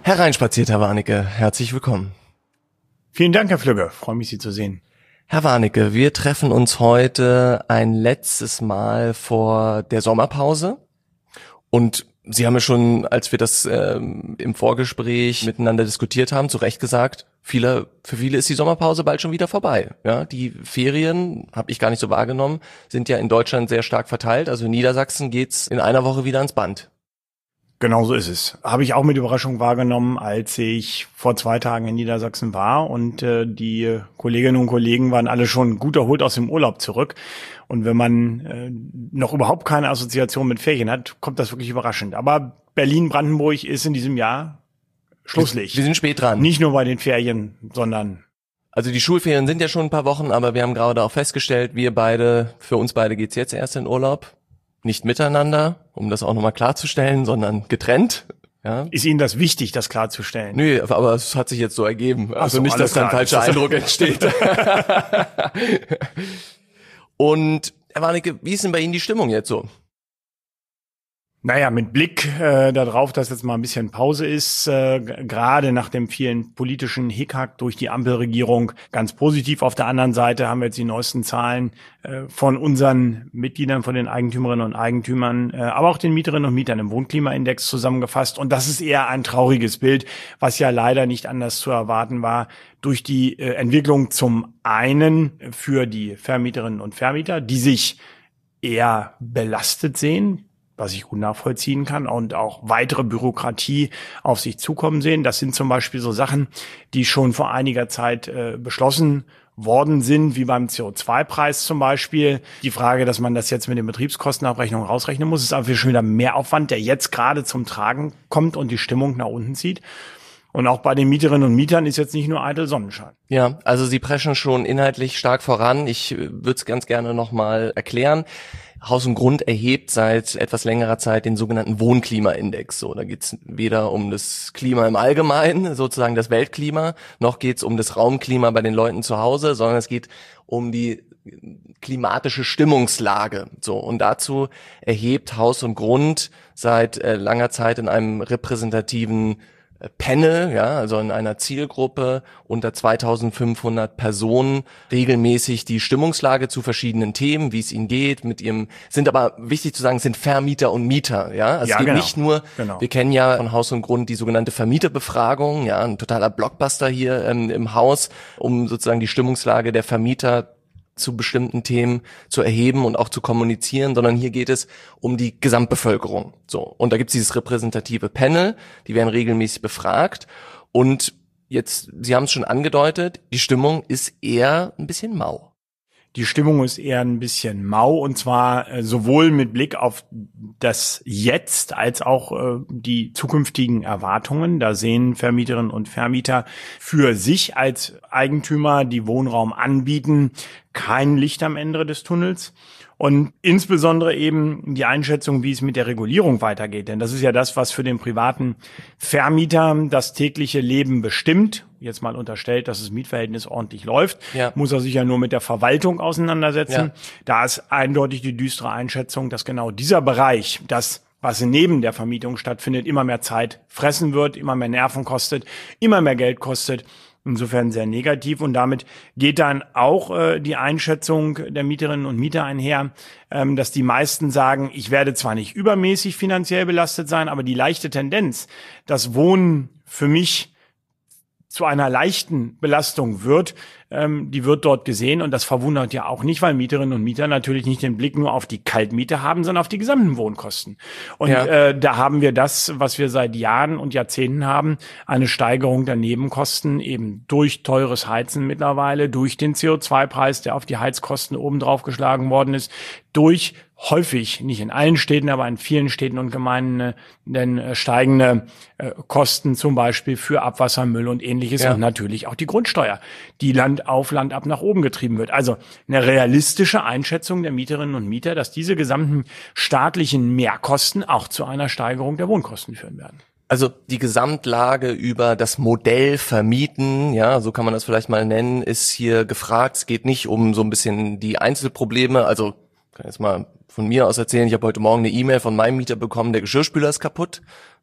Hereinspaziert, Herr Warnecke. Herzlich willkommen. Vielen Dank, Herr Flügge. Freue mich, Sie zu sehen. Herr Warnecke, wir treffen uns heute ein letztes Mal vor der Sommerpause. Und Sie haben ja schon, als wir das im Vorgespräch miteinander diskutiert haben, zu Recht gesagt, für viele ist die Sommerpause bald schon wieder vorbei. Ja, die Ferien, habe ich gar nicht so wahrgenommen, sind ja in Deutschland sehr stark verteilt. Also in Niedersachsen geht's in einer Woche wieder ans Band. Genau so ist es. Habe ich auch mit Überraschung wahrgenommen, als ich vor 2 Tagen in Niedersachsen war und die Kolleginnen und Kollegen waren alle schon gut erholt aus dem Urlaub zurück. Und wenn man noch überhaupt keine Assoziation mit Ferien hat, kommt das wirklich überraschend. Aber Berlin-Brandenburg ist in diesem Jahr Schlusslicht. Wir sind spät dran. Nicht nur bei den Ferien, sondern... Also die Schulferien sind ja schon ein paar Wochen, aber wir haben gerade auch festgestellt, für uns beide geht's jetzt erst in Urlaub. Nicht miteinander, um das auch nochmal klarzustellen, sondern getrennt. Ja. Ist Ihnen das wichtig, das klarzustellen? Nö, aber es hat sich jetzt so ergeben. Also so, nicht, dass da ein falscher Eindruck entsteht. Und Herr Warnecke, wie ist denn bei Ihnen die Stimmung jetzt so? Naja, mit Blick darauf, dass jetzt mal ein bisschen Pause ist, gerade nach dem vielen politischen Hickhack durch die Ampelregierung, ganz positiv. Auf der anderen Seite haben wir jetzt die neuesten Zahlen von unseren Mitgliedern, von den Eigentümerinnen und Eigentümern, aber auch den Mieterinnen und Mietern im Wohnklimaindex zusammengefasst. Und das ist eher ein trauriges Bild, was ja leider nicht anders zu erwarten war, durch die Entwicklung zum einen für die Vermieterinnen und Vermieter, die sich eher belastet sehen, was ich gut nachvollziehen kann, und auch weitere Bürokratie auf sich zukommen sehen. Das sind zum Beispiel so Sachen, die schon vor einiger Zeit beschlossen worden sind, wie beim CO2-Preis zum Beispiel. Die Frage, dass man das jetzt mit den Betriebskostenabrechnungen rausrechnen muss, ist einfach schon wieder mehr Aufwand, der jetzt gerade zum Tragen kommt und die Stimmung nach unten zieht. Und auch bei den Mieterinnen und Mietern ist jetzt nicht nur eitel Sonnenschein. Ja, also Sie preschen schon inhaltlich stark voran. Ich würde es ganz gerne nochmal erklären. Haus und Grund erhebt seit etwas längerer Zeit den sogenannten Wohnklimaindex. So, da geht es weder um das Klima im Allgemeinen, sozusagen das Weltklima, noch geht es um das Raumklima bei den Leuten zu Hause, sondern es geht um die klimatische Stimmungslage. So, und dazu erhebt Haus und Grund seit langer Zeit in einem repräsentativen Panel, ja, also in einer Zielgruppe unter 2500 Personen regelmäßig die Stimmungslage zu verschiedenen Themen, wie es ihnen geht, sind aber wichtig zu sagen, sind Vermieter und Mieter, ja. Also ja, es geht genau. nicht nur, wir kennen ja von Haus und Grund die sogenannte Vermieterbefragung, ja, ein totaler Blockbuster hier im Haus, um sozusagen die Stimmungslage der Vermieter zu bestimmten Themen zu erheben und auch zu kommunizieren, sondern hier geht es um die Gesamtbevölkerung. So, und da gibt's dieses repräsentative Panel, die werden regelmäßig befragt und jetzt, Sie haben es schon angedeutet, die Stimmung ist eher ein bisschen mau. Die Stimmung ist eher ein bisschen mau, und zwar sowohl mit Blick auf das Jetzt als auch die zukünftigen Erwartungen. Da sehen Vermieterinnen und Vermieter für sich als Eigentümer, die Wohnraum anbieten, kein Licht am Ende des Tunnels. Und insbesondere eben die Einschätzung, wie es mit der Regulierung weitergeht. Denn das ist ja das, was für den privaten Vermieter das tägliche Leben bestimmt. Jetzt mal unterstellt, dass das Mietverhältnis ordentlich läuft, muss er sich ja nur mit der Verwaltung auseinandersetzen. Ja. Da ist eindeutig die düstere Einschätzung, dass genau dieser Bereich, das, was neben der Vermietung stattfindet, immer mehr Zeit fressen wird, immer mehr Nerven kostet, immer mehr Geld kostet. Insofern sehr negativ, und damit geht dann auch die Einschätzung der Mieterinnen und Mieter einher, dass die meisten sagen, ich werde zwar nicht übermäßig finanziell belastet sein, aber die leichte Tendenz, dass Wohnen für mich zu einer leichten Belastung wird, die wird dort gesehen, und das verwundert ja auch nicht, weil Mieterinnen und Mieter natürlich nicht den Blick nur auf die Kaltmiete haben, sondern auf die gesamten Wohnkosten. Und da haben wir das, was wir seit Jahren und Jahrzehnten haben, eine Steigerung der Nebenkosten eben durch teures Heizen mittlerweile, durch den CO2-Preis, der auf die Heizkosten oben drauf geschlagen worden ist, durch häufig, nicht in allen Städten, aber in vielen Städten und Gemeinden steigende Kosten, zum Beispiel für Abwassermüll und Ähnliches, und natürlich auch die Grundsteuer, die Land auf, Land ab nach oben getrieben wird. Also eine realistische Einschätzung der Mieterinnen und Mieter, dass diese gesamten staatlichen Mehrkosten auch zu einer Steigerung der Wohnkosten führen werden. Also die Gesamtlage über das Modell Vermieten, ja, so kann man das vielleicht mal nennen, ist hier gefragt. Es geht nicht um so ein bisschen die Einzelprobleme, also ich kann jetzt mal von mir aus erzählen, ich habe heute Morgen eine E-Mail von meinem Mieter bekommen, der Geschirrspüler ist kaputt.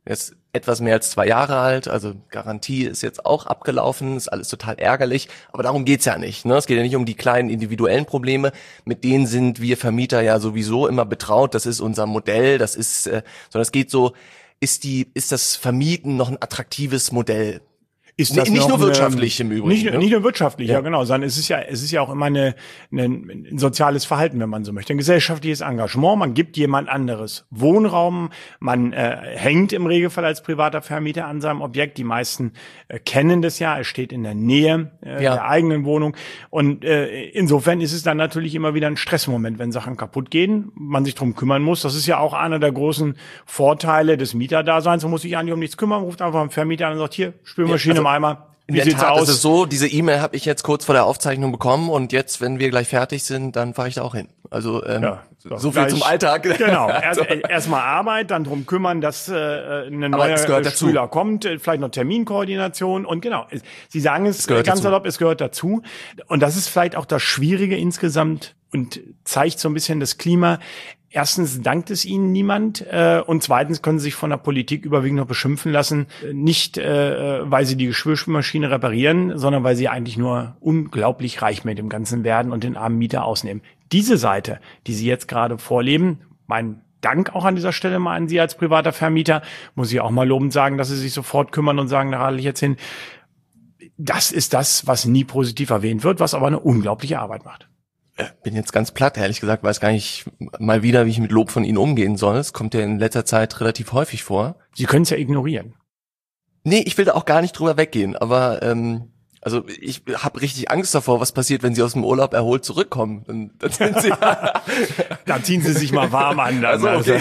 Er ist etwas mehr als 2 Jahre alt, also Garantie ist jetzt auch abgelaufen, ist alles total ärgerlich, aber darum geht's ja nicht, ne? Es geht ja nicht um die kleinen individuellen Probleme, mit denen sind wir Vermieter ja sowieso immer betraut, das ist unser Modell, sondern es geht so, ist das Vermieten noch ein attraktives Modell? Ist das nicht nur wirtschaftlich im Übrigen. Nicht nur wirtschaftlich, ja genau, sondern es ist ja auch immer ein soziales Verhalten, wenn man so möchte. Ein gesellschaftliches Engagement, man gibt jemand anderes Wohnraum, man hängt im Regelfall als privater Vermieter an seinem Objekt. Die meisten kennen das ja, es steht in der Nähe der eigenen Wohnung. Und insofern ist es dann natürlich immer wieder ein Stressmoment, wenn Sachen kaputt gehen, man sich drum kümmern muss. Das ist ja auch einer der großen Vorteile des Mieterdaseins. Man muss sich eigentlich um nichts kümmern, ruft einfach einen Vermieter an und sagt, hier, Spülmaschine, Eimer. Wie sieht's aus? Es ist so, diese E-Mail habe ich jetzt kurz vor der Aufzeichnung bekommen und jetzt, wenn wir gleich fertig sind, dann fahre ich da auch hin. Also so viel zum Alltag. Genau, erstmal Arbeit, dann drum kümmern, dass ein neuer Spüler kommt, vielleicht noch Terminkoordination und genau. Sie sagen es ganz salopp, es gehört dazu. Und das ist vielleicht auch das Schwierige insgesamt und zeigt so ein bisschen das Klima. Erstens dankt es ihnen niemand und zweitens können sie sich von der Politik überwiegend noch beschimpfen lassen. Nicht, weil sie die Geschirrspülmaschine reparieren, sondern weil sie eigentlich nur unglaublich reich mit dem Ganzen werden und den armen Mieter ausnehmen. Diese Seite, die sie jetzt gerade vorleben, mein Dank auch an dieser Stelle mal an Sie als privater Vermieter, muss ich auch mal lobend sagen, dass Sie sich sofort kümmern und sagen, da radel ich jetzt hin. Das ist das, was nie positiv erwähnt wird, was aber eine unglaubliche Arbeit macht. Bin jetzt ganz platt, ehrlich gesagt, weiß gar nicht mal wieder, wie ich mit Lob von Ihnen umgehen soll. Es kommt ja in letzter Zeit relativ häufig vor. Sie können es ja ignorieren. Nee, ich will da auch gar nicht drüber weggehen, aber also ich habe richtig Angst davor, was passiert, wenn Sie aus dem Urlaub erholt zurückkommen. Dann sind Sie da ziehen Sie sich mal warm an. Also okay.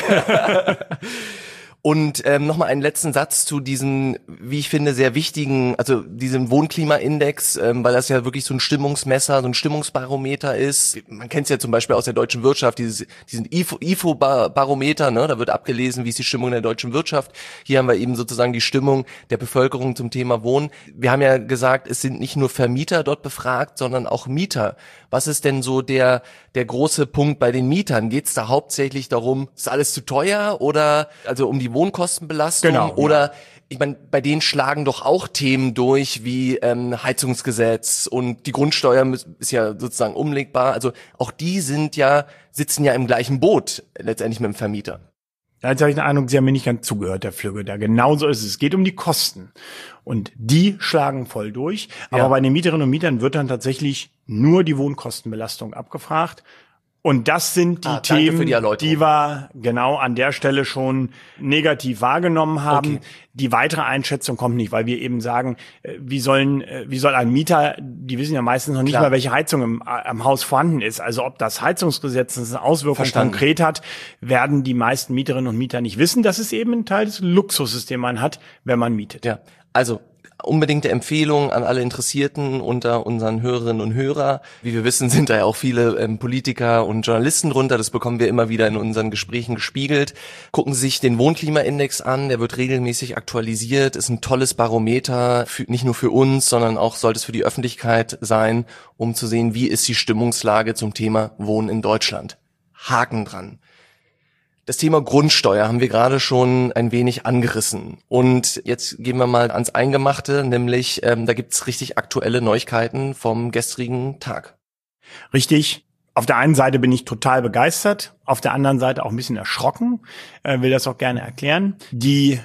Und nochmal einen letzten Satz zu diesem, wie ich finde, sehr wichtigen, also diesem Wohnklimaindex, weil das ja wirklich so ein Stimmungsmesser, so ein Stimmungsbarometer ist. Man kennt es ja zum Beispiel aus der deutschen Wirtschaft, diesen IFO-Barometer, ne? Da wird abgelesen, wie ist die Stimmung in der deutschen Wirtschaft. Hier haben wir eben sozusagen die Stimmung der Bevölkerung zum Thema Wohnen. Wir haben ja gesagt, es sind nicht nur Vermieter dort befragt, sondern auch Mieter. Was ist denn so der große Punkt bei den Mietern? Geht es da hauptsächlich darum, ist alles zu teuer oder also um die Wohnkostenbelastung? Genau, oder ich meine, bei denen schlagen doch auch Themen durch wie Heizungsgesetz und die Grundsteuer ist ja sozusagen umlegbar. Also auch die sitzen ja im gleichen Boot letztendlich mit dem Vermieter. Jetzt habe ich den Eindruck, Sie haben mir nicht ganz zugehört, Herr Flügge. Da genauso ist es. Es geht um die Kosten. Und die schlagen voll durch. Aber bei den Mieterinnen und Mietern wird dann tatsächlich nur die Wohnkostenbelastung abgefragt. Und das sind die Themen, die wir genau an der Stelle schon negativ wahrgenommen haben. Okay. Die weitere Einschätzung kommt nicht, weil wir eben sagen, wie soll ein Mieter, die wissen ja meistens noch nicht mal, welche Heizung am Haus vorhanden ist. Also ob das Heizungsgesetz eine Auswirkung konkret hat, werden die meisten Mieterinnen und Mieter nicht wissen. Das ist eben ein Teil des Luxuses, den man hat, wenn man mietet. Ja, also unbedingte Empfehlung an alle Interessierten unter unseren Hörerinnen und Hörer. Wie wir wissen, sind da ja auch viele Politiker und Journalisten drunter. Das bekommen wir immer wieder in unseren Gesprächen gespiegelt. Gucken Sie sich den Wohnklimaindex an. Der wird regelmäßig aktualisiert. Ist ein tolles Barometer, nicht nur für uns, sondern auch sollte es für die Öffentlichkeit sein, um zu sehen, wie ist die Stimmungslage zum Thema Wohnen in Deutschland. Haken dran. Das Thema Grundsteuer haben wir gerade schon ein wenig angerissen. Und jetzt gehen wir mal ans Eingemachte, nämlich da gibt's richtig aktuelle Neuigkeiten vom gestrigen Tag. Richtig. Auf der einen Seite bin ich total begeistert, auf der anderen Seite auch ein bisschen erschrocken, will das auch gerne erklären. Die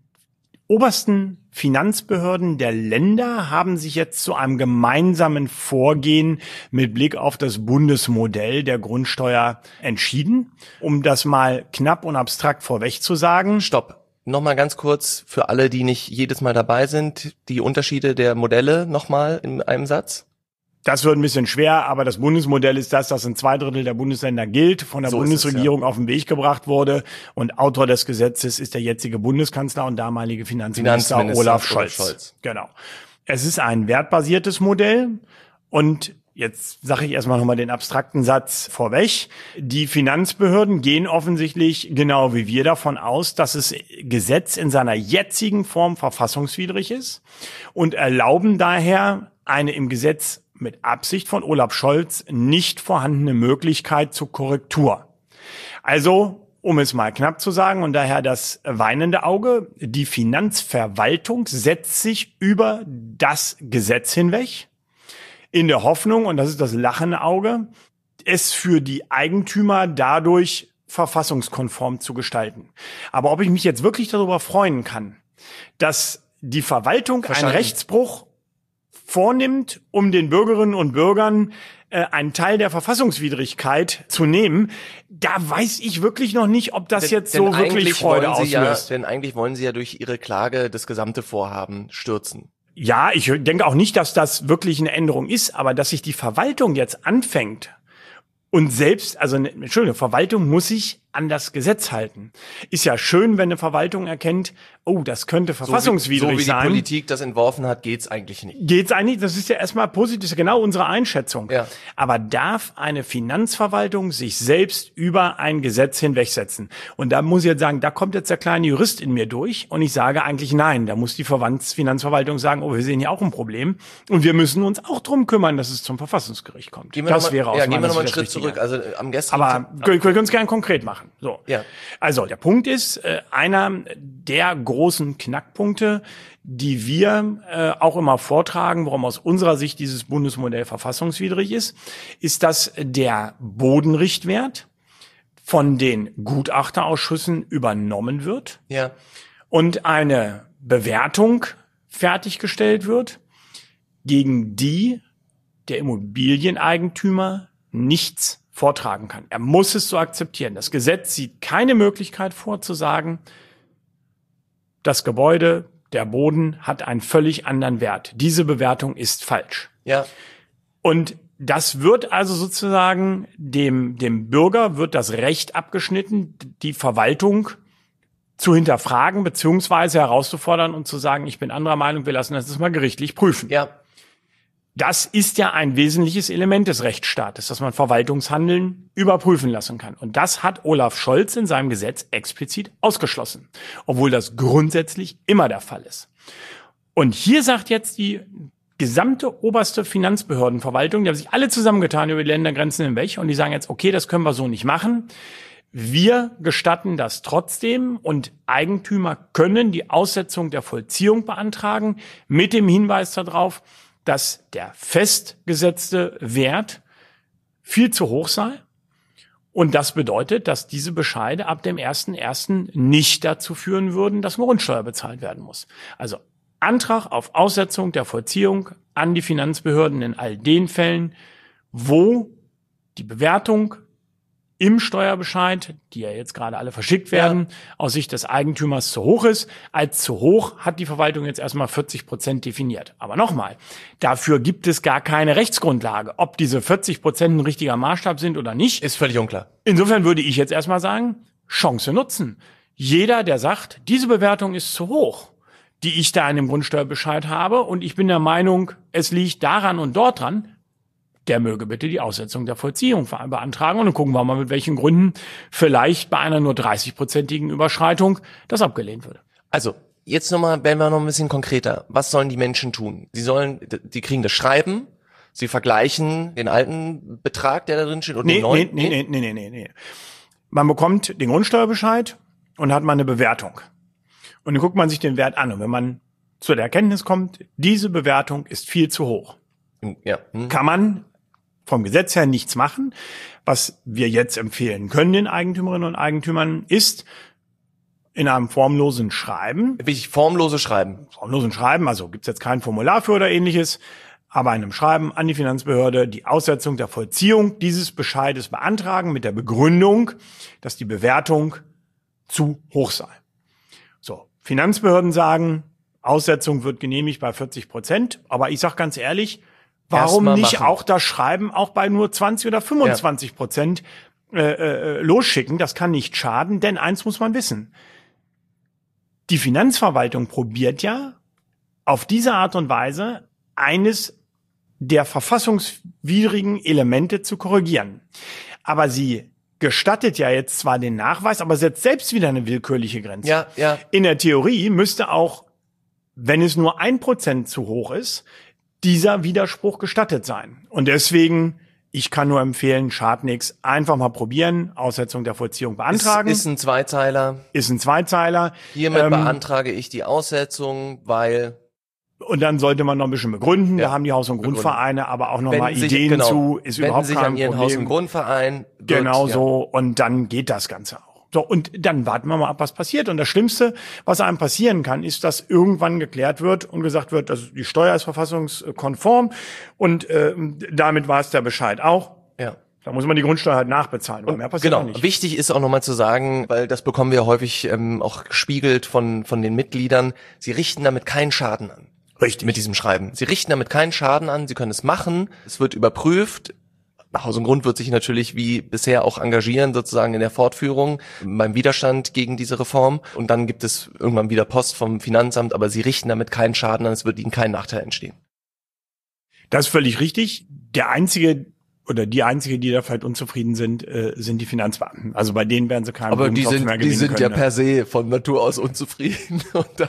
obersten Finanzbehörden der Länder haben sich jetzt zu einem gemeinsamen Vorgehen mit Blick auf das Bundesmodell der Grundsteuer entschieden. Um das mal knapp und abstrakt vorweg zu sagen. Stopp. Nochmal ganz kurz für alle, die nicht jedes Mal dabei sind, die Unterschiede der Modelle nochmal in einem Satz. Das wird ein bisschen schwer, aber das Bundesmodell ist das in 2/3 der Bundesländer gilt, von der Bundesregierung auf den Weg gebracht wurde. Und Autor des Gesetzes ist der jetzige Bundeskanzler und damalige Finanzminister Olaf Scholz. Genau. Es ist ein wertbasiertes Modell und jetzt sage ich erstmal nochmal den abstrakten Satz vorweg. Die Finanzbehörden gehen offensichtlich, genau wie wir, davon aus, dass das Gesetz in seiner jetzigen Form verfassungswidrig ist und erlauben daher eine im Gesetz mit Absicht von Olaf Scholz nicht vorhandene Möglichkeit zur Korrektur. Also um es mal knapp zu sagen, und daher das weinende Auge, die Finanzverwaltung setzt sich über das Gesetz hinweg, in der Hoffnung, und das ist das lachende Auge, es für die Eigentümer dadurch verfassungskonform zu gestalten. Aber ob ich mich jetzt wirklich darüber freuen kann, dass die Verwaltung einen Rechtsbruch vornimmt, um den Bürgerinnen und Bürgern einen Teil der Verfassungswidrigkeit zu nehmen, da weiß ich wirklich noch nicht, ob das jetzt so wirklich Freude auslöst. Denn eigentlich wollen Sie ja durch Ihre Klage das gesamte Vorhaben stürzen. Ja, ich denke auch nicht, dass das wirklich eine Änderung ist, aber dass sich die Verwaltung jetzt anfängt und selbst, also Entschuldigung, Verwaltung muss sich an das Gesetz halten. Ist ja schön, wenn eine Verwaltung erkennt, oh, das könnte verfassungswidrig sein. So wie die Politik das entworfen hat, geht's eigentlich nicht. Geht's eigentlich? Das ist ja erstmal positiv, das ist genau unsere Einschätzung. Ja. Aber darf eine Finanzverwaltung sich selbst über ein Gesetz hinwegsetzen? Und da muss ich jetzt sagen, da kommt jetzt der kleine Jurist in mir durch und ich sage eigentlich nein. Da muss die Finanzverwaltung sagen, oh, wir sehen hier auch ein Problem und wir müssen uns auch drum kümmern, dass es zum Verfassungsgericht kommt. Gehen wir nochmal einen Schritt zurück. Also am gestrigen. Aber wir können es gerne konkret machen. So. Ja. Also der Punkt ist, einer der großen Knackpunkte, die wir auch immer vortragen, warum aus unserer Sicht dieses Bundesmodell verfassungswidrig ist, dass der Bodenrichtwert von den Gutachterausschüssen übernommen wird, ja, und eine Bewertung fertiggestellt wird, gegen die der Immobilieneigentümer nichts vortragen kann. Er muss es so akzeptieren. Das Gesetz sieht keine Möglichkeit vor, zu sagen, das Gebäude, der Boden hat einen völlig anderen Wert. Diese Bewertung ist falsch. Ja. Und das wird also sozusagen dem Bürger wird das Recht abgeschnitten, die Verwaltung zu hinterfragen beziehungsweise herauszufordern und zu sagen, ich bin anderer Meinung, wir lassen das mal gerichtlich prüfen. Ja. Das ist ja ein wesentliches Element des Rechtsstaates, dass man Verwaltungshandeln überprüfen lassen kann. Und das hat Olaf Scholz in seinem Gesetz explizit ausgeschlossen, obwohl das grundsätzlich immer der Fall ist. Und hier sagt jetzt die gesamte oberste Finanzbehördenverwaltung, die haben sich alle zusammengetan über die Ländergrenzen hinweg und die sagen jetzt, okay, das können wir so nicht machen. Wir gestatten das trotzdem und Eigentümer können die Aussetzung der Vollziehung beantragen mit dem Hinweis darauf, dass der festgesetzte Wert viel zu hoch sei. Und das bedeutet, dass diese Bescheide ab dem 1.1. nicht dazu führen würden, dass Grundsteuer bezahlt werden muss. Also Antrag auf Aussetzung der Vollziehung an die Finanzbehörden in all den Fällen, wo die Bewertung im Steuerbescheid, die ja jetzt gerade alle verschickt werden, aus Sicht des Eigentümers zu hoch ist. Als zu hoch hat die Verwaltung jetzt erstmal 40% definiert. Aber nochmal, dafür gibt es gar keine Rechtsgrundlage. Ob diese 40% ein richtiger Maßstab sind oder nicht, ist völlig unklar. Insofern würde ich jetzt erstmal sagen, Chance nutzen. Jeder, der sagt, diese Bewertung ist zu hoch, die ich da in dem Grundsteuerbescheid habe, und ich bin der Meinung, es liegt daran und dort dran, der möge bitte die Aussetzung der Vollziehung beantragen. Und dann gucken wir mal, mit welchen Gründen vielleicht bei einer nur 30-prozentigen Überschreitung das abgelehnt würde. Also, jetzt werden wir noch ein bisschen konkreter. Was sollen die Menschen tun? Die kriegen das Schreiben, sie vergleichen den alten Betrag, der da drin steht, und den neuen? Nee. Man bekommt den Grundsteuerbescheid und hat mal eine Bewertung. Und dann guckt man sich den Wert an. Und wenn man zu der Erkenntnis kommt, diese Bewertung ist viel zu hoch, ja, kann man vom Gesetz her nichts machen. Was wir jetzt empfehlen können den Eigentümerinnen und Eigentümern ist, in einem formlosen Schreiben. Wichtig, formlose Schreiben. Formlosen Schreiben, also gibt's jetzt kein Formular für oder ähnliches, aber in einem Schreiben an die Finanzbehörde die Aussetzung der Vollziehung dieses Bescheides beantragen mit der Begründung, dass die Bewertung zu hoch sei. So, Finanzbehörden sagen, Aussetzung wird genehmigt bei 40%, aber ich sag ganz ehrlich, warum nicht machen. Auch das Schreiben auch bei nur 20 oder 25% losschicken? Das kann nicht schaden, denn eins muss man wissen. Die Finanzverwaltung probiert ja auf diese Art und Weise eines der verfassungswidrigen Elemente zu korrigieren. Aber sie gestattet ja jetzt zwar den Nachweis, aber setzt selbst wieder eine willkürliche Grenze. Ja. In der Theorie müsste auch, wenn es nur 1% zu hoch ist, dieser Widerspruch gestattet sein. Und deswegen Ich kann nur empfehlen, schadet nix. Einfach mal probieren, Aussetzung der Vollziehung beantragen. Ist ein Zweizeiler. Hiermit beantrage ich die Aussetzung, weil... Und dann sollte man noch ein bisschen begründen. Ja. Da haben die Haus- und Grundvereine aber auch nochmal Ideen zu. Ist überhaupt kein Problem. Wenden sich an ihren Haus- und Grundverein. Genau so. Und dann geht das Ganze auch. So, und dann warten wir mal ab, was passiert. Und das Schlimmste, was einem passieren kann, ist, dass irgendwann geklärt wird und gesagt wird, also die Steuer ist verfassungskonform und damit war es der Bescheid auch. Ja. Da muss man die Grundsteuer halt nachbezahlen. Und mehr passiert auch nicht. Wichtig ist auch nochmal zu sagen, weil das bekommen wir häufig auch gespiegelt von den Mitgliedern, sie richten damit keinen Schaden an. Richtig. Mit diesem Schreiben. Sie richten damit keinen Schaden an, sie können es machen, es wird überprüft. Haus und Grund wird sich natürlich wie bisher auch engagieren, sozusagen in der Fortführung, beim Widerstand gegen diese Reform. Und dann gibt es irgendwann wieder Post vom Finanzamt, aber sie richten damit keinen Schaden an, es wird ihnen kein Nachteil entstehen. Das ist völlig richtig. Der einzige oder die einzige, die da vielleicht unzufrieden sind, sind die Finanzbeamten. Also bei denen werden sie keinen Blumentopf mehr gewinnen können. Die sind ja per se von Natur aus unzufrieden.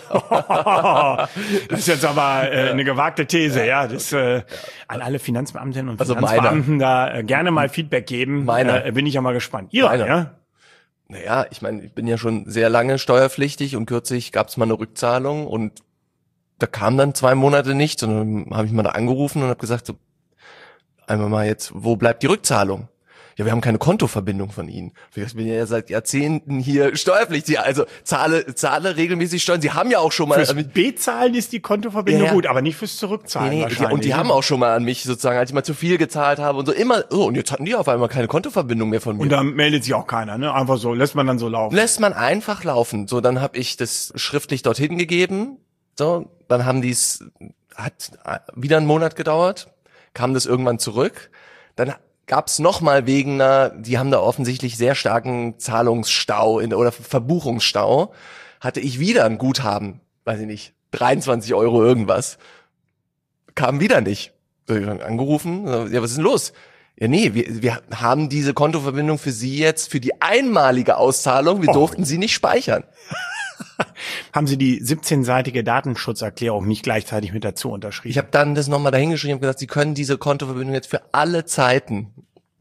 Das ist jetzt aber eine gewagte These, ja. Das an alle Finanzbeamtinnen und Finanzbeamten da gerne mal Feedback geben. Bin ich ja mal gespannt. Ja. Naja, ich meine, ich bin ja schon sehr lange steuerpflichtig und kürzlich gab es mal eine Rückzahlung und da kam dann 2 Monate nichts und dann habe ich mal da angerufen und habe gesagt, so, einmal mal jetzt, wo bleibt die Rückzahlung? Ja, wir haben keine Kontoverbindung von Ihnen. Ich bin ja seit Jahrzehnten hier steuerpflichtig, also zahle regelmäßig Steuern. Sie haben ja auch schon mal... Fürs Bezahlen ist die Kontoverbindung gut, aber nicht fürs Zurückzahlen wahrscheinlich. Und die haben auch schon mal an mich sozusagen, als ich mal zu viel gezahlt habe und so immer, und jetzt hatten die auf einmal keine Kontoverbindung mehr von mir. Und da meldet sich auch keiner, ne? Einfach so, lässt man dann so laufen. Lässt man einfach laufen. So, dann habe ich das schriftlich dorthin gegeben. So, dann haben hat wieder einen Monat gedauert. Kam das irgendwann zurück. Dann gab's nochmal die haben da offensichtlich sehr starken Zahlungsstau oder Verbuchungsstau, hatte ich wieder ein Guthaben, weiß ich nicht, 23 € irgendwas. Kam wieder nicht. So, ich hab angerufen, ja, was ist denn los? Ja, nee, wir haben diese Kontoverbindung für Sie jetzt für die einmalige Auszahlung, wir durften sie nicht speichern. Haben Sie die 17-seitige Datenschutzerklärung nicht gleichzeitig mit dazu unterschrieben? Ich habe dann das nochmal dahingeschrieben und gesagt, Sie können diese Kontoverbindung jetzt für alle Zeiten,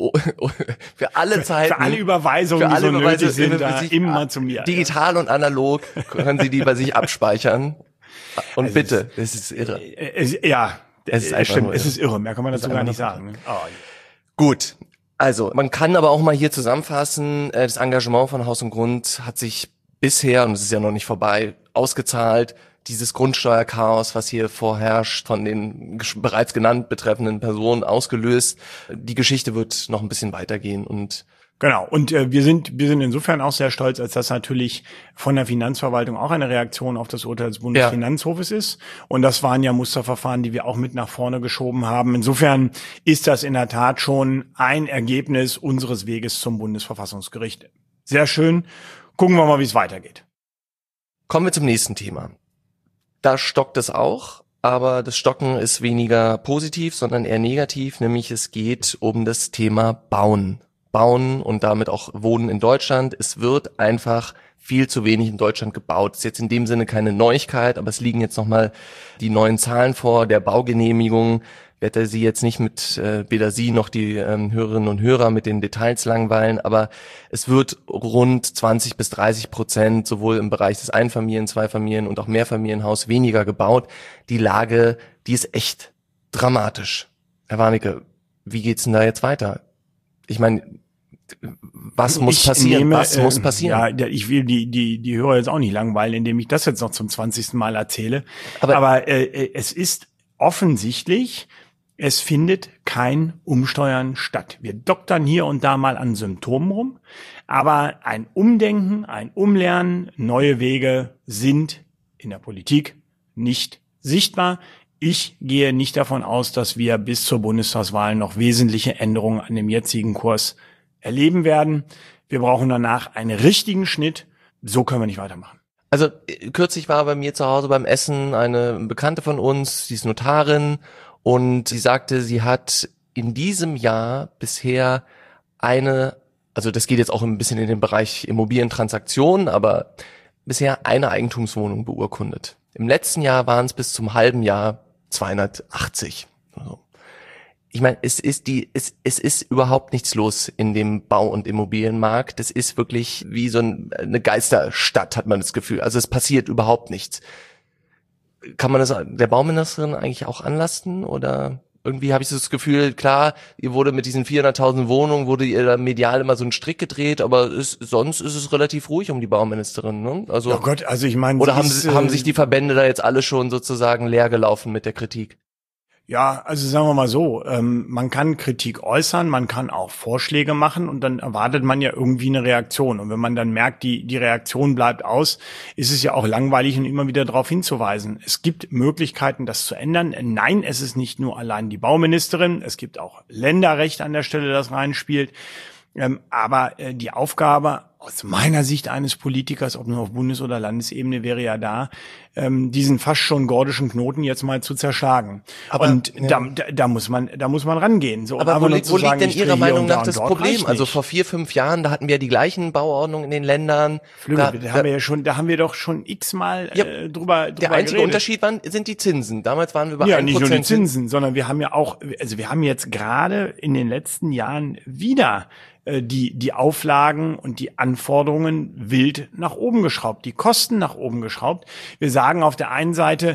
für alle Überweisungen, die so nötig sind, da immer zu mir. Digital und analog können Sie die bei sich abspeichern. Und also bitte, das ist irre. Es ist stimmt, es ist irre, mehr kann man dazu gar nicht sagen. Gut. Also, man kann aber auch mal hier zusammenfassen, das Engagement von Haus und Grund hat sich bisher, und es ist ja noch nicht vorbei, ausgezahlt. Dieses Grundsteuerchaos, was hier vorherrscht, von den bereits genannt betreffenden Personen ausgelöst. Die Geschichte wird noch ein bisschen weitergehen und genau. Und wir sind insofern auch sehr stolz, als das natürlich von der Finanzverwaltung auch eine Reaktion auf das Urteil des Bundesfinanzhofes ist. Und das waren ja Musterverfahren, die wir auch mit nach vorne geschoben haben. Insofern ist das in der Tat schon ein Ergebnis unseres Weges zum Bundesverfassungsgericht. Sehr schön. Gucken wir mal, wie es weitergeht. Kommen wir zum nächsten Thema. Da stockt es auch, aber das Stocken ist weniger positiv, sondern eher negativ, nämlich es geht um das Thema Bauen. Bauen und damit auch Wohnen in Deutschland. Es wird einfach viel zu wenig in Deutschland gebaut. Das ist jetzt in dem Sinne keine Neuigkeit, aber es liegen jetzt nochmal die neuen Zahlen vor der Baugenehmigung. Ich werde Sie jetzt nicht weder Sie noch die Hörerinnen und Hörer mit den Details langweilen, aber es wird rund 20-30% sowohl im Bereich des Einfamilien-, Zweifamilien- und auch Mehrfamilienhaus weniger gebaut. Die Lage, die ist echt dramatisch. Herr Warnecke, wie geht's denn da jetzt weiter? Ich meine, was muss passieren? Ja, ich will die Hörer jetzt auch nicht langweilen, indem ich das jetzt noch zum 20. Mal erzähle. Aber es ist offensichtlich, es findet kein Umsteuern statt. Wir doktern hier und da mal an Symptomen rum, aber ein Umdenken, ein Umlernen, neue Wege sind in der Politik nicht sichtbar. Ich gehe nicht davon aus, dass wir bis zur Bundestagswahl noch wesentliche Änderungen an dem jetzigen Kurs erleben werden. Wir brauchen danach einen richtigen Schnitt. So können wir nicht weitermachen. Also kürzlich war bei mir zu Hause beim Essen eine Bekannte von uns, sie ist Notarin und sie sagte, sie hat in diesem Jahr bisher also das geht jetzt auch ein bisschen in den Bereich Immobilientransaktionen, aber bisher eine Eigentumswohnung beurkundet. Im letzten Jahr waren es bis zum halben Jahr 280. Also Ich meine, es ist überhaupt nichts los in dem Bau- und Immobilienmarkt. Das ist wirklich wie so eine Geisterstadt, hat man das Gefühl. Also es passiert überhaupt nichts. Kann man das der Bauministerin eigentlich auch anlasten? Oder irgendwie habe ich so das Gefühl, klar, ihr wurde mit diesen 400.000 Wohnungen, wurde ihr da medial immer so ein Strick gedreht, aber sonst ist es relativ ruhig um die Bauministerin, ne? Also, Oh Gott, also ich meine, oder haben sich die Verbände da jetzt alle schon sozusagen leer gelaufen mit der Kritik? ja, also sagen wir mal so, man kann Kritik äußern, man kann auch Vorschläge machen und dann erwartet man ja irgendwie eine Reaktion. Und wenn man dann merkt, die Reaktion bleibt aus, ist es ja auch langweilig und immer wieder darauf hinzuweisen. Es gibt Möglichkeiten, das zu ändern. Nein, es ist nicht nur allein die Bauministerin, es gibt auch Länderrecht an der Stelle, das reinspielt. Aber die Aufgabe aus meiner Sicht eines Politikers, ob nur auf Bundes- oder Landesebene, wäre ja da, diesen fast schon gordischen Knoten jetzt mal zu zerschlagen. Aber, und ja. da muss man rangehen. So, aber wo liegt denn Ihrer Meinung nach das Problem? Also Also vor 4-5 Jahren, da hatten wir ja die gleichen Bauordnungen in den Ländern. da haben wir doch schon x-mal drüber Der einzige geredet. Unterschied sind die Zinsen. Damals waren wir über 1%. Ja, nicht nur die Zinsen, sondern wir haben ja auch, also wir haben jetzt gerade in den letzten Jahren wieder die Auflagen und die Anforderungen wild nach oben geschraubt, die Kosten nach oben geschraubt. Wir sagen auf der einen Seite,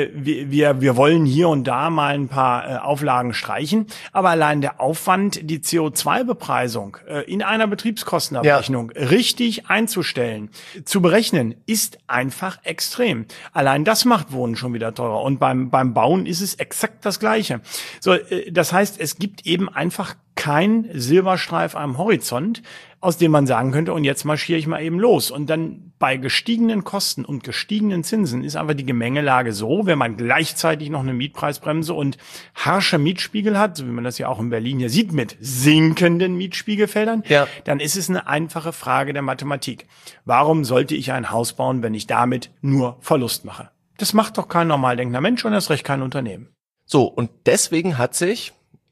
wir wollen hier und da mal ein paar Auflagen streichen, aber allein der Aufwand, die CO2-Bepreisung in einer Betriebskostenabrechnung richtig einzustellen, zu berechnen, ist einfach extrem. Allein das macht Wohnen schon wieder teurer. Und beim Bauen ist es exakt das Gleiche. So, das heißt, es gibt eben einfach kein Silberstreif am Horizont, aus dem man sagen könnte, und jetzt marschiere ich mal eben los. Und dann bei gestiegenen Kosten und gestiegenen Zinsen ist einfach die Gemengelage so, wenn man gleichzeitig noch eine Mietpreisbremse und harsche Mietspiegel hat, so wie man das ja auch in Berlin hier sieht, mit sinkenden Mietspiegelfeldern, dann ist es eine einfache Frage der Mathematik. Warum sollte ich ein Haus bauen, wenn ich damit nur Verlust mache? Das macht doch kein normal denkender Mensch und erst recht kein Unternehmen. So, und deswegen hat sich,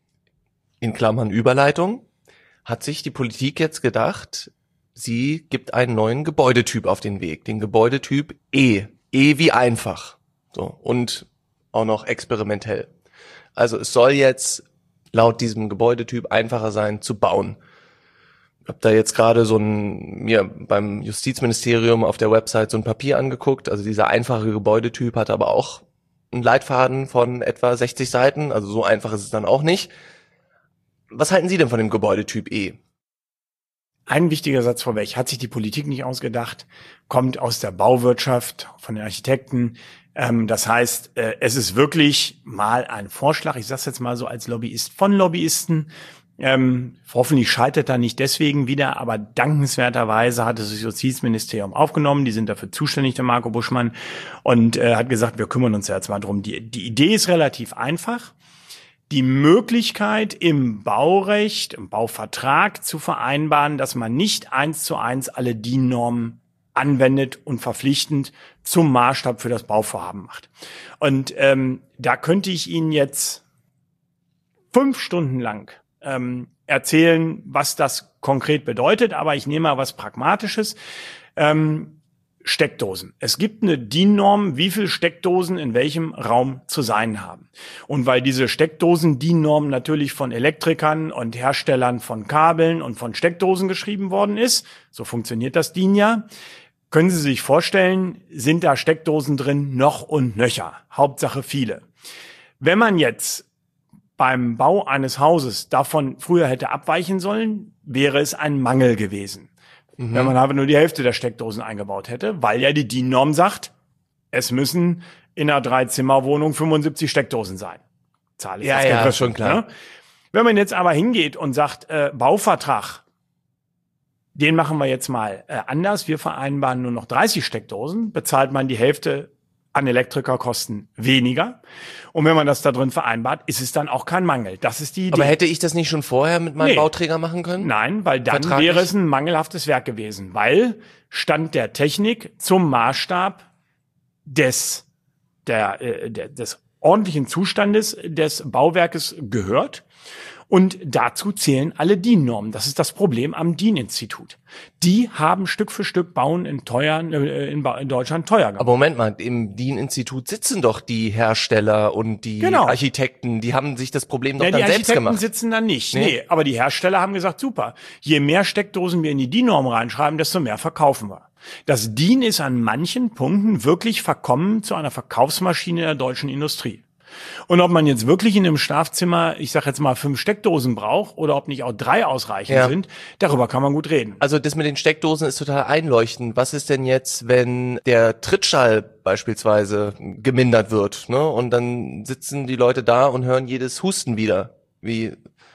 in Klammern Überleitung, hat sich die Politik jetzt gedacht, sie gibt einen neuen Gebäudetyp auf den Weg, den Gebäudetyp E. E wie einfach. So, und auch noch experimentell. Also es soll jetzt laut diesem Gebäudetyp einfacher sein zu bauen. Ich habe da jetzt gerade mir beim Justizministerium auf der Website so ein Papier angeguckt. Also dieser einfache Gebäudetyp hat aber auch einen Leitfaden von etwa 60 Seiten. Also so einfach ist es dann auch nicht. Was halten Sie denn von dem Gebäudetyp E? Ein wichtiger Satz vorweg, hat sich die Politik nicht ausgedacht, kommt aus der Bauwirtschaft, von den Architekten. Das heißt, es ist wirklich mal ein Vorschlag, ich sage es jetzt mal so als Lobbyist von Lobbyisten. Hoffentlich scheitert er nicht deswegen wieder, aber dankenswerterweise hat es das Justizministerium aufgenommen, die sind dafür zuständig, der Marco Buschmann, und hat gesagt, wir kümmern uns jetzt mal drum. Die Idee ist relativ einfach. Die Möglichkeit im Baurecht, im Bauvertrag zu vereinbaren, dass man nicht 1:1 alle DIN-Normen anwendet und verpflichtend zum Maßstab für das Bauvorhaben macht. Und da könnte ich Ihnen jetzt 5 Stunden lang erzählen, was das konkret bedeutet, aber ich nehme mal was Pragmatisches. Steckdosen. Es gibt eine DIN-Norm, wie viel Steckdosen in welchem Raum zu sein haben. Und weil diese Steckdosen-DIN-Norm natürlich von Elektrikern und Herstellern von Kabeln und von Steckdosen geschrieben worden ist, so funktioniert das DIN ja, können Sie sich vorstellen, sind da Steckdosen drin noch und nöcher. Hauptsache viele. Wenn man jetzt beim Bau eines Hauses davon früher hätte abweichen sollen, wäre es ein Mangel gewesen. Wenn man aber nur die Hälfte der Steckdosen eingebaut hätte, weil ja die DIN-Norm sagt, es müssen in einer 3-Zimmer-Wohnung 75 Steckdosen sein. Zahl ist das Ja, schon klar. Ne? Wenn man jetzt aber hingeht und sagt, Bauvertrag, den machen wir jetzt mal anders, wir vereinbaren nur noch 30 Steckdosen, bezahlt man die Hälfte an Elektrikerkosten weniger. Und wenn man das da drin vereinbart, ist es dann auch kein Mangel. Das ist die Idee. Aber hätte ich das nicht schon vorher mit meinem Bauträger machen können? Nein, weil dann wäre es ein mangelhaftes Werk gewesen, weil Stand der Technik zum Maßstab des ordentlichen Zustandes des Bauwerkes gehört. Und dazu zählen alle DIN-Normen. Das ist das Problem am DIN-Institut. Die haben Stück für Stück Bauen in Deutschland teuer gemacht. Aber Moment mal, im DIN-Institut sitzen doch die Hersteller und die Architekten. Die haben sich das Problem doch dann selbst gemacht. Die Architekten sitzen da nicht. Nee, aber die Hersteller haben gesagt, super, je mehr Steckdosen wir in die DIN-Norm reinschreiben, desto mehr verkaufen wir. Das DIN ist an manchen Punkten wirklich verkommen zu einer Verkaufsmaschine der deutschen Industrie. Und ob man jetzt wirklich in einem Schlafzimmer, ich sag jetzt mal 5 Steckdosen braucht oder ob nicht auch 3 ausreichend sind, darüber kann man gut reden. Also das mit den Steckdosen ist total einleuchtend. Was ist denn jetzt, wenn der Trittschall beispielsweise gemindert wird, ne? Und dann sitzen die Leute da und hören jedes Husten wieder, wie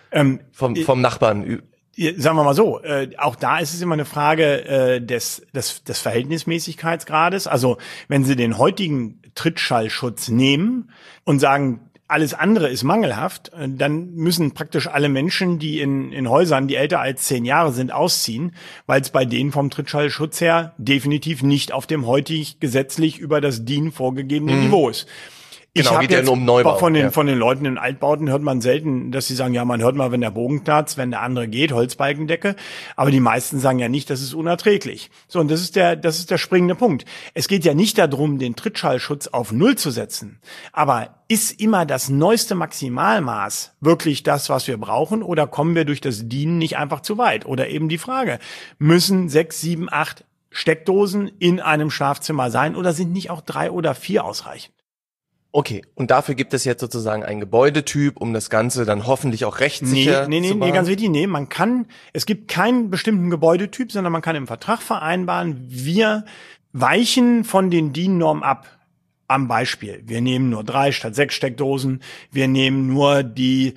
vom Nachbarn. Sagen wir mal so, auch da ist es immer eine Frage des Verhältnismäßigkeitsgrades. Also wenn Sie den heutigen Trittschallschutz nehmen und sagen, alles andere ist mangelhaft, dann müssen praktisch alle Menschen, die in Häusern, die älter als 10 Jahre sind, ausziehen, weil es bei denen vom Trittschallschutz her definitiv nicht auf dem heutig gesetzlich über das DIN vorgegebene Niveau ist. Genau, geht ja nur um Neubau. Von den Leuten in Altbauten hört man selten, dass sie sagen, ja, man hört mal, wenn der Bogen platzt, wenn der andere geht, Holzbalkendecke. Aber die meisten sagen ja nicht, das ist unerträglich. So, und das ist der springende Punkt. Es geht ja nicht darum, den Trittschallschutz auf 0 zu setzen. Aber ist immer das neueste Maximalmaß wirklich das, was wir brauchen? Oder kommen wir durch das DIN nicht einfach zu weit? Oder eben die Frage, müssen 6, 7, 8 Steckdosen in einem Schlafzimmer sein? Oder sind nicht auch 3 oder 4 ausreichend? Okay, und dafür gibt es jetzt sozusagen einen Gebäudetyp, um das Ganze dann hoffentlich auch rechtssicher zu machen? Nee, ganz wichtig, es gibt keinen bestimmten Gebäudetyp, sondern man kann im Vertrag vereinbaren, wir weichen von den DIN-Normen ab. Am Beispiel, wir nehmen nur 3 statt 6 Steckdosen, wir nehmen nur die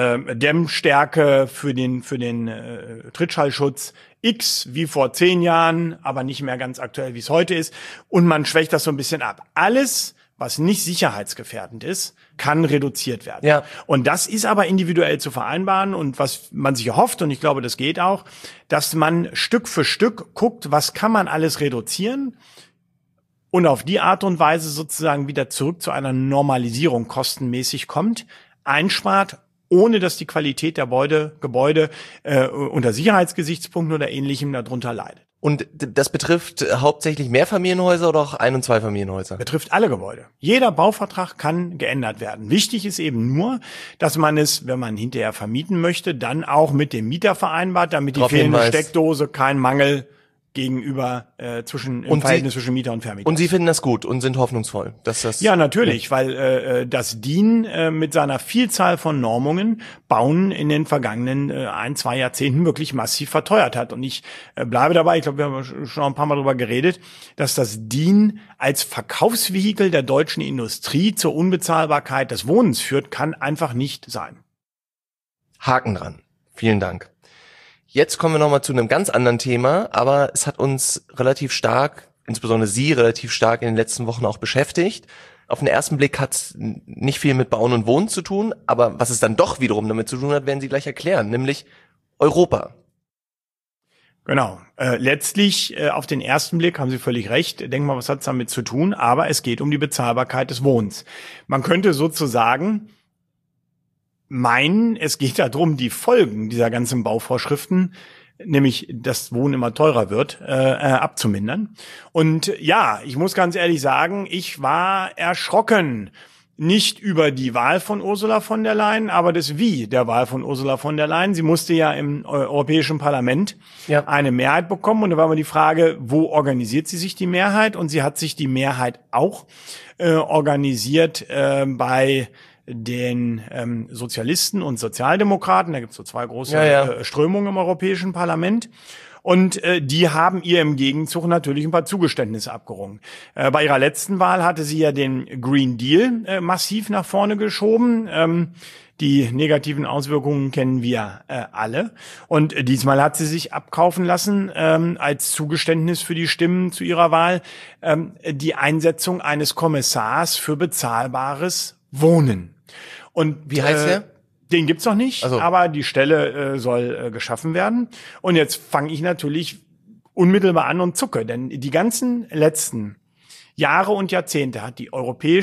Dämmstärke für den Trittschallschutz X wie vor 10 Jahren, aber nicht mehr ganz aktuell, wie es heute ist. Und man schwächt das so ein bisschen ab. Alles, was nicht sicherheitsgefährdend ist, kann reduziert werden. Ja. Und das ist aber individuell zu vereinbaren. Und was man sich erhofft, und ich glaube, das geht auch, dass man Stück für Stück guckt, was kann man alles reduzieren und auf die Art und Weise sozusagen wieder zurück zu einer Normalisierung kostenmäßig kommt, einspart, ohne dass die Qualität der Gebäude unter Sicherheitsgesichtspunkten oder Ähnlichem darunter leidet. Und das betrifft hauptsächlich Mehrfamilienhäuser oder auch Ein- und Zweifamilienhäuser? Betrifft alle Gebäude. Jeder Bauvertrag kann geändert werden. Wichtig ist eben nur, dass man es, wenn man hinterher vermieten möchte, dann auch mit dem Mieter vereinbart, damit die fehlende Steckdose kein Mangel gegenüber im Verhältnis zwischen Mieter und Vermieter. Und Sie finden das gut und sind hoffnungsvoll, dass das... Ja, natürlich, weil das DIN mit seiner Vielzahl von Normungen Bauen in den vergangenen 1-2 Jahrzehnten wirklich massiv verteuert hat. Und ich bleibe dabei, ich glaube, wir haben schon ein paar Mal drüber geredet, dass das DIN als Verkaufsvehikel der deutschen Industrie zur Unbezahlbarkeit des Wohnens führt, kann einfach nicht sein. Haken dran. Vielen Dank. Jetzt kommen wir nochmal zu einem ganz anderen Thema, aber es hat uns relativ stark, insbesondere Sie relativ stark in den letzten Wochen auch beschäftigt. Auf den ersten Blick hat es nicht viel mit Bauen und Wohnen zu tun, aber was es dann doch wiederum damit zu tun hat, werden Sie gleich erklären, nämlich Europa. Genau. Letztlich, auf den ersten Blick haben Sie völlig recht. Denken wir, was hat es damit zu tun? Aber es geht um die Bezahlbarkeit des Wohnens. Man könnte sozusagen meinen, es geht darum, die Folgen dieser ganzen Bauvorschriften, nämlich dass Wohnen immer teurer wird, abzumindern. Und ja, ich muss ganz ehrlich sagen, ich war erschrocken. Nicht über die Wahl von Ursula von der Leyen, aber das Wie der Wahl von Ursula von der Leyen. Sie musste ja im Europäischen Parlament eine Mehrheit bekommen. Und da war immer die Frage, wo organisiert sie sich die Mehrheit? Und sie hat sich die Mehrheit auch organisiert bei den Sozialisten und Sozialdemokraten. Da gibt es so 2 große Strömungen im Europäischen Parlament. Und die haben ihr im Gegenzug natürlich ein paar Zugeständnisse abgerungen. Bei ihrer letzten Wahl hatte sie ja den Green Deal massiv nach vorne geschoben. Die negativen Auswirkungen kennen wir alle. Und diesmal hat sie sich abkaufen lassen, als Zugeständnis für die Stimmen zu ihrer Wahl, die Einsetzung eines Kommissars für bezahlbares Wohnen. Und wie heißt der? Den gibt's noch nicht, aber die Stelle soll geschaffen werden. Und jetzt fange ich natürlich unmittelbar an und zucke, denn die ganzen letzten Jahre und Jahrzehnte hat die Europäische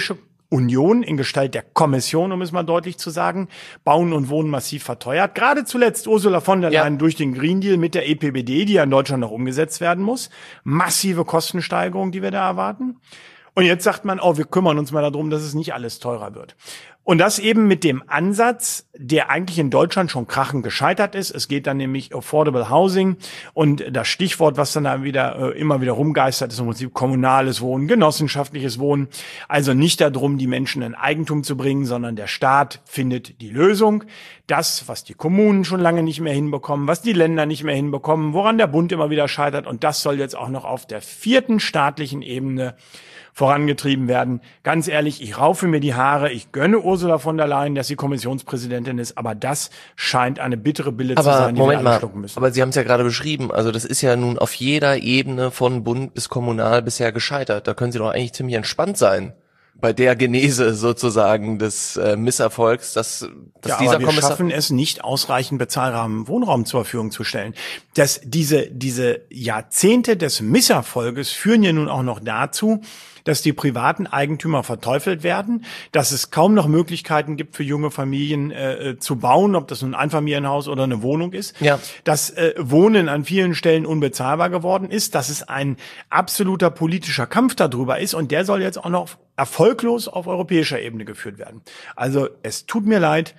Union in Gestalt der Kommission, um es mal deutlich zu sagen, Bauen und Wohnen massiv verteuert. Gerade zuletzt Ursula von der Leyen durch den Green Deal mit der EPBD, die ja in Deutschland noch umgesetzt werden muss. Massive Kostensteigerung, die wir da erwarten. Und jetzt sagt man, wir kümmern uns mal darum, dass es nicht alles teurer wird. Und das eben mit dem Ansatz, der eigentlich in Deutschland schon krachend gescheitert ist. Es geht dann nämlich Affordable Housing und das Stichwort, was dann da wieder immer wieder rumgeistert, ist im Prinzip kommunales Wohnen, genossenschaftliches Wohnen. Also nicht darum, die Menschen in Eigentum zu bringen, sondern der Staat findet die Lösung. Das, was die Kommunen schon lange nicht mehr hinbekommen, was die Länder nicht mehr hinbekommen, woran der Bund immer wieder scheitert. Und das soll jetzt auch noch auf der 4. staatlichen Ebene vorangetrieben werden. Ganz ehrlich, ich raufe mir die Haare, ich gönne Ursula von der Leyen, dass sie Kommissionspräsidentin ist, aber das scheint eine bittere Pille zu sein, die wir alle schlucken müssen. Aber Sie haben es ja gerade beschrieben, also das ist ja nun auf jeder Ebene von Bund bis kommunal bisher gescheitert. Da können Sie doch eigentlich ziemlich entspannt sein bei der Genese sozusagen des Misserfolgs, dass ja, dieser aber wir schaffen es nicht, ausreichend bezahlbaren Wohnraum zur Verfügung zu stellen. Dass diese Jahrzehnte des Misserfolges führen ja nun auch noch dazu, dass die privaten Eigentümer verteufelt werden, dass es kaum noch Möglichkeiten gibt für junge Familien zu bauen, ob das nun ein Einfamilienhaus oder eine Wohnung ist, ja. Dass Wohnen an vielen Stellen unbezahlbar geworden ist, dass es ein absoluter politischer Kampf darüber ist und der soll jetzt auch noch erfolglos auf europäischer Ebene geführt werden. Also es tut mir leid,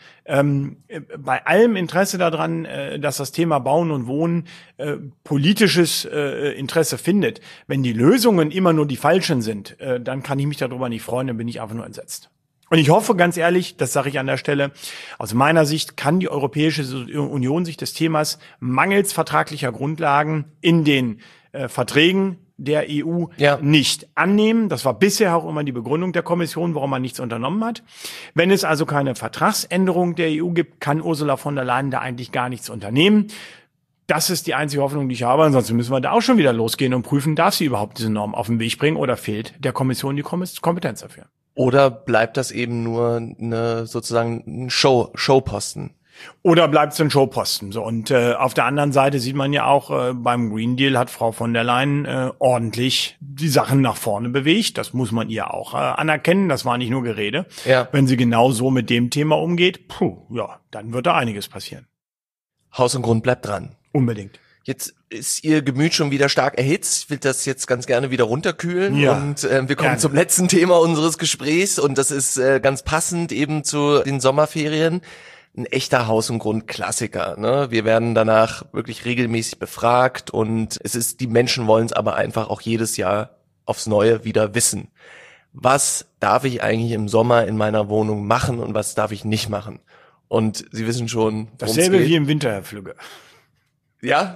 bei allem Interesse daran, dass das Thema Bauen und Wohnen politisches Interesse findet, wenn die Lösungen immer nur die falschen sind, dann kann ich mich darüber nicht freuen, dann bin ich einfach nur entsetzt. Und ich hoffe ganz ehrlich, das sage ich an der Stelle, aus meiner Sicht kann die Europäische Union sich des Themas mangels vertraglicher Grundlagen in den Verträgen der EU nicht annehmen. Das war bisher auch immer die Begründung der Kommission, warum man nichts unternommen hat. Wenn es also keine Vertragsänderung der EU gibt, kann Ursula von der Leyen da eigentlich gar nichts unternehmen. Das ist die einzige Hoffnung, die ich habe. Ansonsten müssen wir da auch schon wieder losgehen und prüfen, darf sie überhaupt diese Norm auf den Weg bringen oder fehlt der Kommission die Kompetenz dafür. Oder bleibt das eben nur sozusagen ein Showposten? Oder bleibt es ein Showposten? So, und auf der anderen Seite sieht man ja auch, beim Green Deal hat Frau von der Leyen ordentlich die Sachen nach vorne bewegt. Das muss man ihr auch anerkennen. Das war nicht nur Gerede. Ja. Wenn sie genau so mit dem Thema umgeht, dann wird da einiges passieren. Haus und Grund bleibt dran. Unbedingt. Jetzt ist Ihr Gemüt schon wieder stark erhitzt. Ich will das jetzt ganz gerne wieder runterkühlen. Ja, und wir kommen zum letzten Thema unseres Gesprächs. Und das ist ganz passend eben zu den Sommerferien. Ein echter Haus- und Grund-Klassiker. Ne? Wir werden danach wirklich regelmäßig befragt und die Menschen wollen es aber einfach auch jedes Jahr aufs Neue wieder wissen. Was darf ich eigentlich im Sommer in meiner Wohnung machen und was darf ich nicht machen? Und Sie wissen schon, dasselbe wie im Winter, Herr Flügge. Ja,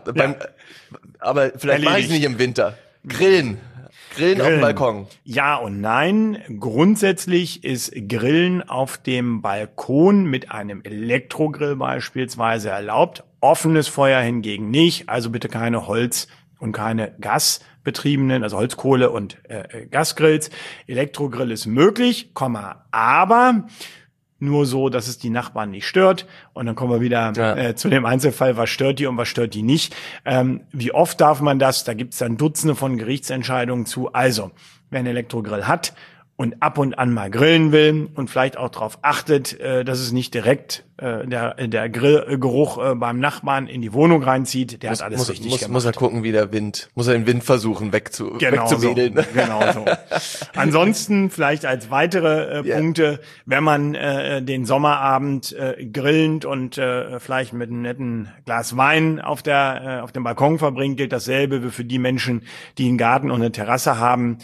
aber vielleicht mache ich es nicht im Winter. Grillen auf dem Balkon. Ja und nein. Grundsätzlich ist Grillen auf dem Balkon mit einem Elektrogrill beispielsweise erlaubt. Offenes Feuer hingegen nicht. Also bitte keine Holz- und keine gasbetriebenen, also Holzkohle- und Gasgrills. Elektrogrill ist möglich, aber nur so, dass es die Nachbarn nicht stört. Und dann kommen wir wieder zu dem Einzelfall, was stört die und was stört die nicht. Wie oft darf man das? Da gibt es dann Dutzende von Gerichtsentscheidungen zu. Also, wer einen Elektrogrill hat und ab und an mal grillen will und vielleicht auch darauf achtet, dass es nicht direkt der Grillgeruch beim Nachbarn in die Wohnung reinzieht, der hat alles richtig gemacht. Muss er gucken, wie muss er den Wind versuchen wegzuwedeln. Genau so. Ansonsten vielleicht als weitere Punkte, wenn man den Sommerabend grillend und vielleicht mit einem netten Glas Wein auf dem Balkon verbringt, gilt dasselbe wie für die Menschen, die einen Garten und eine Terrasse haben.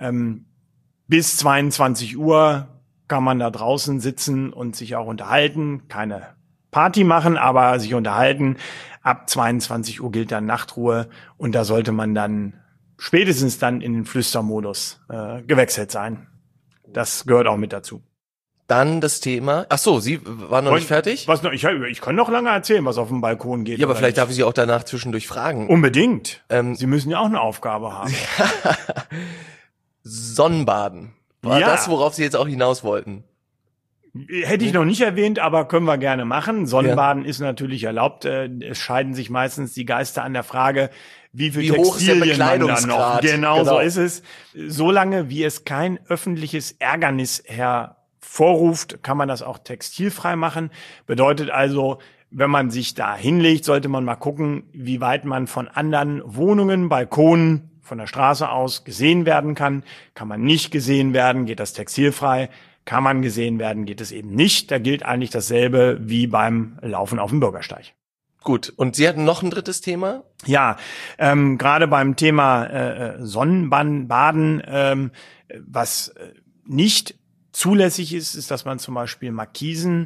Bis 22 Uhr kann man da draußen sitzen und sich auch unterhalten. Keine Party machen, aber sich unterhalten. Ab 22 Uhr gilt dann Nachtruhe und da sollte man dann spätestens dann in den Flüstermodus gewechselt sein. Das gehört auch mit dazu. Dann das Thema. Ach so, Sie waren noch nicht fertig? Was noch? Ich kann noch lange erzählen, was auf dem Balkon geht. Ja, aber vielleicht darf ich Sie auch danach zwischendurch fragen. Unbedingt. Sie müssen ja auch eine Aufgabe haben. Sonnenbaden. War das, worauf Sie jetzt auch hinaus wollten? Hätte ich noch nicht erwähnt, aber können wir gerne machen. Sonnenbaden ist natürlich erlaubt. Es scheiden sich meistens die Geister an der Frage, wie viel Textilien man da noch. Genau, so ist es. Solange wie es kein öffentliches Ärgernis hervorruft, kann man das auch textilfrei machen. Bedeutet also, wenn man sich da hinlegt, sollte man mal gucken, wie weit man von anderen Wohnungen, Balkonen, von der Straße aus gesehen werden kann. Kann man nicht gesehen werden, geht das textilfrei. Kann man gesehen werden, geht es eben nicht. Da gilt eigentlich dasselbe wie beim Laufen auf dem Bürgersteig. Gut, und Sie hatten noch ein drittes Thema? Ja, gerade beim Thema Sonnenbaden, was nicht zulässig ist, dass man zum Beispiel Markisen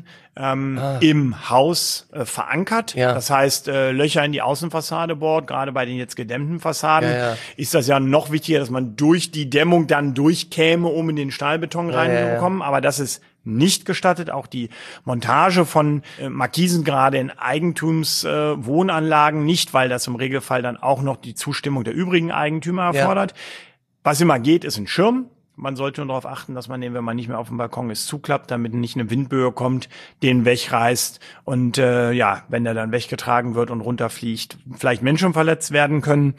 im Haus verankert. Ja. Das heißt, Löcher in die Außenfassade bohrt. Gerade bei den jetzt gedämmten Fassaden ist das ja noch wichtiger, dass man durch die Dämmung dann durchkäme, um in den Stahlbeton reinzukommen. Aber das ist nicht gestattet. Auch die Montage von Markisen gerade in Eigentumswohnanlagen nicht, weil das im Regelfall dann auch noch die Zustimmung der übrigen Eigentümer erfordert. Was immer geht, ist ein Schirm. Man sollte nur darauf achten, dass man den, wenn man nicht mehr auf dem Balkon ist, zuklappt, damit nicht eine Windböe kommt, den wegreißt und wenn der dann weggetragen wird und runterfliegt, vielleicht Menschen verletzt werden können.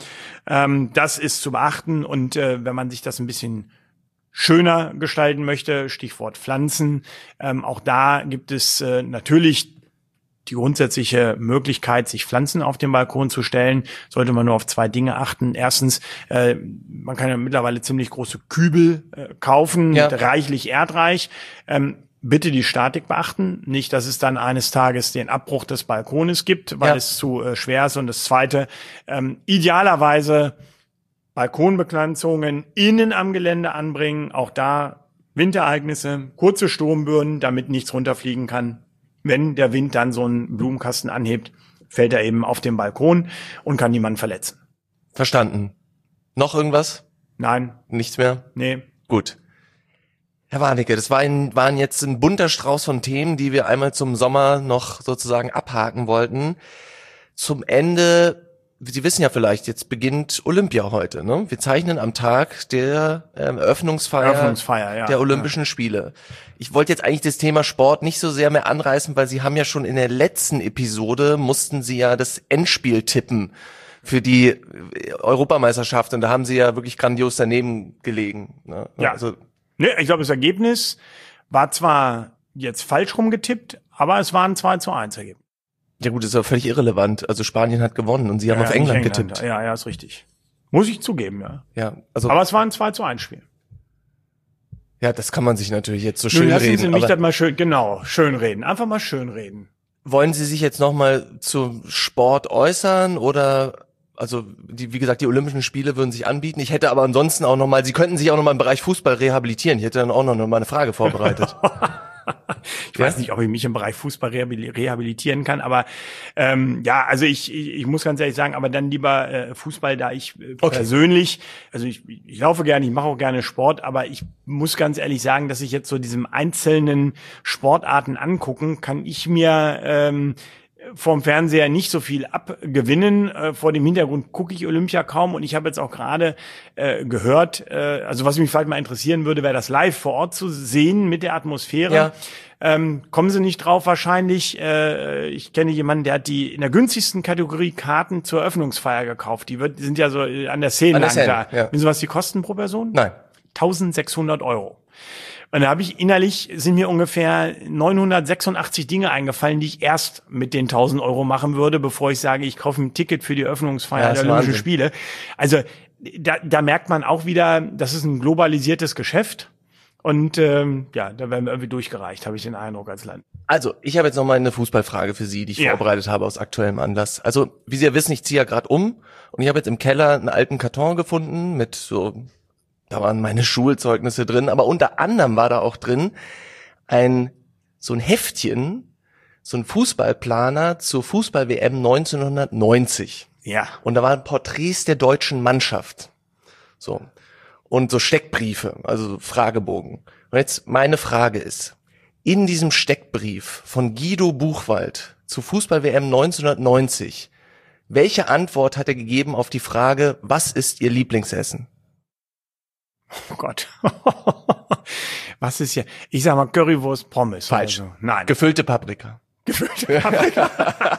Das ist zu beachten und wenn man sich das ein bisschen schöner gestalten möchte, Stichwort Pflanzen, auch da gibt es natürlich die grundsätzliche Möglichkeit, sich Pflanzen auf den Balkon zu stellen, sollte man nur auf zwei Dinge achten. Erstens, man kann ja mittlerweile ziemlich große Kübel kaufen, mit reichlich Erdreich. Bitte die Statik beachten, nicht, dass es dann eines Tages den Abbruch des Balkones gibt, weil es zu schwer ist. Und das Zweite, idealerweise Balkonbepflanzungen innen am Gelände anbringen, auch da Winterereignisse, kurze Sturmböen, damit nichts runterfliegen kann. Wenn der Wind dann so einen Blumenkasten anhebt, fällt er eben auf den Balkon und kann niemanden verletzen. Verstanden. Noch irgendwas? Nein. Nichts mehr? Nee. Gut. Herr Warnecke, das waren jetzt ein bunter Strauß von Themen, die wir einmal zum Sommer noch sozusagen abhaken wollten. Zum Ende, Sie wissen ja vielleicht, jetzt beginnt Olympia heute, ne? Wir zeichnen am Tag der Eröffnungsfeier der Olympischen Spiele. Ich wollte jetzt eigentlich das Thema Sport nicht so sehr mehr anreißen, weil Sie haben ja schon in der letzten Episode, mussten Sie ja das Endspiel tippen für die Europameisterschaft und da haben Sie ja wirklich grandios daneben gelegen. Ne? Ja, also, ich glaube, das Ergebnis war zwar jetzt falsch rumgetippt, aber es war ein 2:1 Ergebnis. Ja gut, das ist ja völlig irrelevant. Also Spanien hat gewonnen und Sie haben auf England getippt. Ja, ist richtig. Muss ich zugeben, ja. Also, aber es war ein 2:1 Spiel. Ja, das kann man sich natürlich jetzt so schön reden. Lassen Sie mich das mal schön reden. Einfach mal schön reden. Wollen Sie sich jetzt nochmal zum Sport äußern oder, also, wie gesagt, die Olympischen Spiele würden sich anbieten. Ich hätte aber ansonsten auch nochmal, Sie könnten sich auch nochmal im Bereich Fußball rehabilitieren. Ich hätte dann auch noch mal eine Frage vorbereitet. Ich weiß nicht, ob ich mich im Bereich Fußball rehabilitieren kann, aber also ich muss ganz ehrlich sagen, aber dann lieber Fußball, da ich persönlich, also ich laufe gerne, ich mache auch gerne Sport, aber ich muss ganz ehrlich sagen, dass ich jetzt so diesem einzelnen Sportarten angucken, kann ich mir vorm Fernseher nicht so viel abgewinnen. Vor dem Hintergrund gucke ich Olympia kaum und ich habe jetzt auch gerade gehört, also was mich vielleicht mal interessieren würde, wäre das live vor Ort zu sehen mit der Atmosphäre. Ja. Kommen Sie nicht drauf wahrscheinlich. Ich kenne jemanden, der hat die in der günstigsten Kategorie Karten zur Eröffnungsfeier gekauft. Die sind ja so an der Szene lang da. Ja. Wissen Sie, was die kosten pro Person? Nein. 1.600 €. Und da habe ich sind mir ungefähr 986 Dinge eingefallen, die ich erst mit den 1.000 € machen würde, bevor ich sage, ich kaufe ein Ticket für die Eröffnungsfeier der Olympischen Spiele. Also da merkt man auch wieder, das ist ein globalisiertes Geschäft. Und da werden wir irgendwie durchgereicht, habe ich den Eindruck als Land. Also, ich habe jetzt noch mal eine Fußballfrage für Sie, die ich vorbereitet habe aus aktuellem Anlass. Also, wie Sie ja wissen, ich ziehe ja gerade um und ich habe jetzt im Keller einen alten Karton gefunden mit so, da waren meine Schulzeugnisse drin, aber unter anderem war da auch drin so ein Heftchen, so ein Fußballplaner zur Fußball-WM 1990. Ja. Und da waren Porträts der deutschen Mannschaft. So. Und so Steckbriefe, also Fragebogen. Und jetzt meine Frage ist, in diesem Steckbrief von Guido Buchwald zur Fußball-WM 1990, welche Antwort hat er gegeben auf die Frage, was ist Ihr Lieblingsessen? Oh Gott. Was ist hier? Ich sag mal Currywurst Pommes. Falsch. Oder so. Nein. Gefüllte Paprika. Gefüllte Paprika.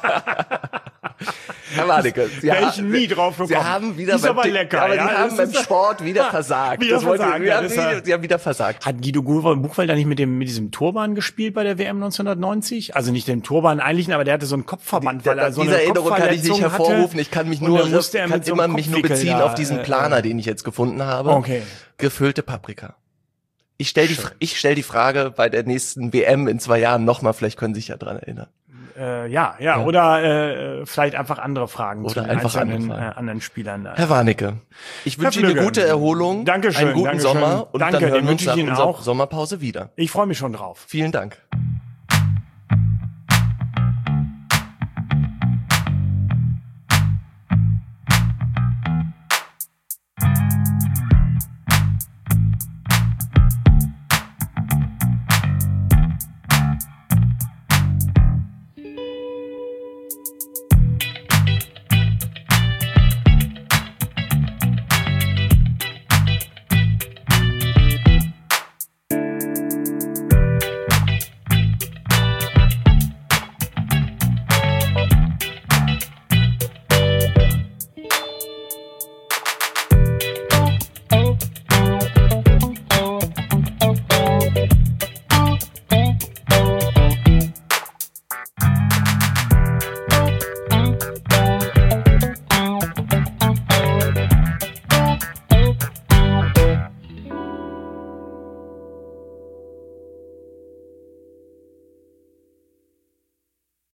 Herr Warnecke, Wäre ich nie drauf gekommen. Sie haben wieder ist aber lecker. aber ja, Sie haben beim Sport wieder versagt. Wieder versagt, Sie haben wieder versagt. Hat Guido Buchwald nicht mit diesem Turban gespielt bei der WM 1990? Also nicht den Turban eigentlich, aber der hatte so einen Kopfverband, weil er so eine Diese Erinnerung kann ich nicht hervorrufen. hatte. Ich kann mich Und nur, dann musste er kann mit so immer einem mich nur Kopfwickel beziehen da, auf diesen Planer, den ich jetzt gefunden habe. Okay. Gefüllte Paprika. Ich stell die Frage bei der nächsten WM in 2 Jahren nochmal, vielleicht können Sie sich ja dran erinnern. Ja. Oder vielleicht einfach andere Fragen Oder zu den einfach anderen Spielern. Da. Herr Warnecke, ich wünsche Ihnen eine gute Erholung, Dankeschön, einen guten Dankeschön. Sommer und Danke, dann hören den wir uns wünsche ich nach Ihnen unserer auch. Sommerpause wieder. Ich freue mich schon drauf. Vielen Dank.